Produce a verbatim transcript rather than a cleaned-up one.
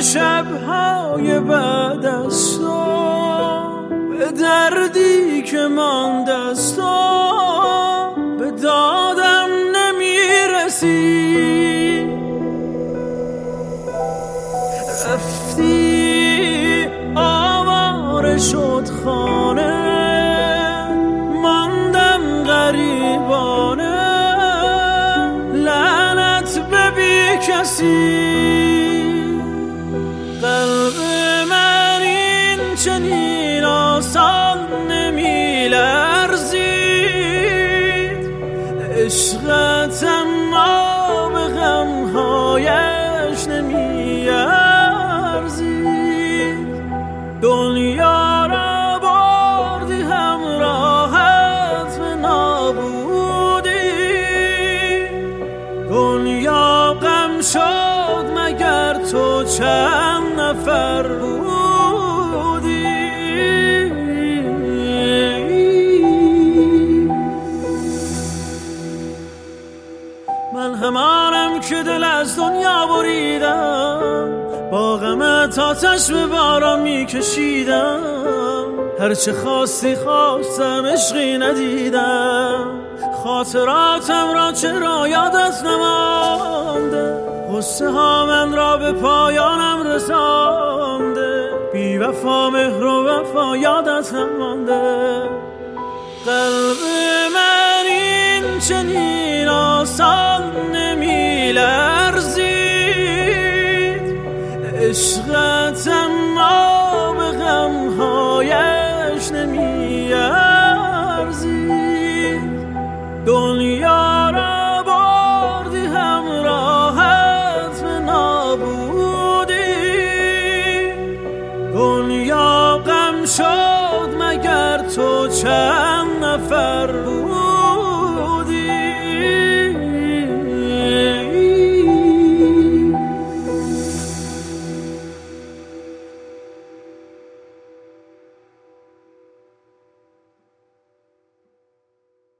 شب‌های بعد از تو، به دردی که مانده از تو، به دادم نمیرسی. رفتی آواره شد خانه، ماندم غریبانه، لعنت به بی کسی. قلب من این چنین آسان نمی لرزید، عشقت اما به غمهایش نمی ارزید. دنیا را بردی همراهت به نابودی، دنیا غم شد مگر تو چند نفر بودی. من همانم که دل از دنیا بریدم، با غمت آتش به باران میکشیدم. هرچه خواستی خواستم عشقی ندیدم، خاطراتم را چرا یادت نمانده. غصه ها من را به پایانم رسانده، بی وفا مهر و وفا یادت نمانده. قلب من این چنین آسان نمی لرزید، عشقت اما به غمهایش نمی ارزید. دنیا را بردی همراهت به نابودی، دنیا غم شد مگر تو چند نفر بود.